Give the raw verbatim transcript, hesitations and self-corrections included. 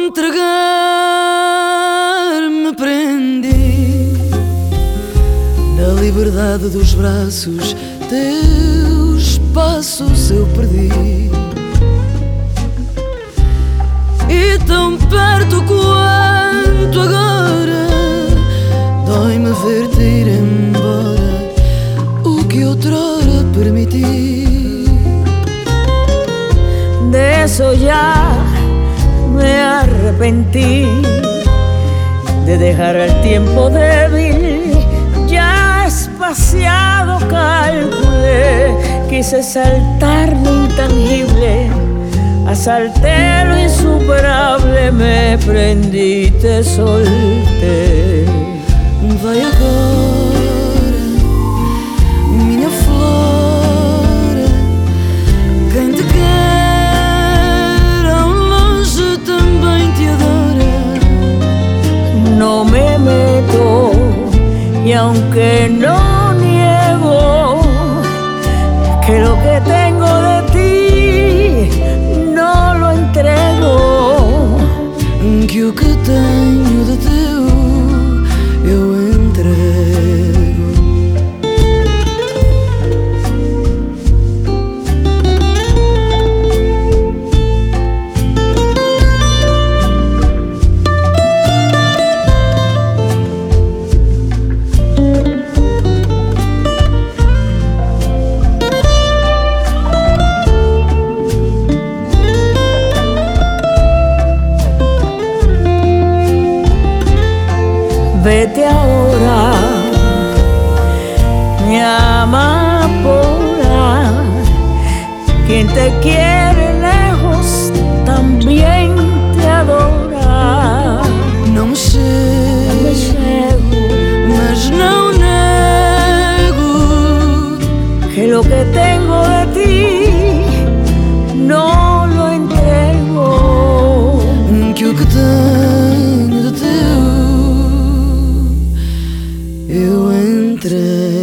entregar-me prendi na liberdade dos braços, teus passos eu perdi. E tão perto quanto agora dói-me ver-te ir embora, o que outrora permiti. De eso ya me arrepentí, de dejar al tiempo débil, ya espaciado calculé. Quise saltar lo intangible, asalté lo insuperable, me prendí, te solté. Vai agora, minha flor, quem te quer ao longe também te adora. No me meto y aunque no niego que lo que tengo de ti no lo entrego, que o que tenho de teu eu entrego. Vete ahora, mi amapola, quien te quiere lejos también te adora. Não me chego, mas não nego que lo que tengo de ti no lo entrego, que o que tenho de teu eu entrego.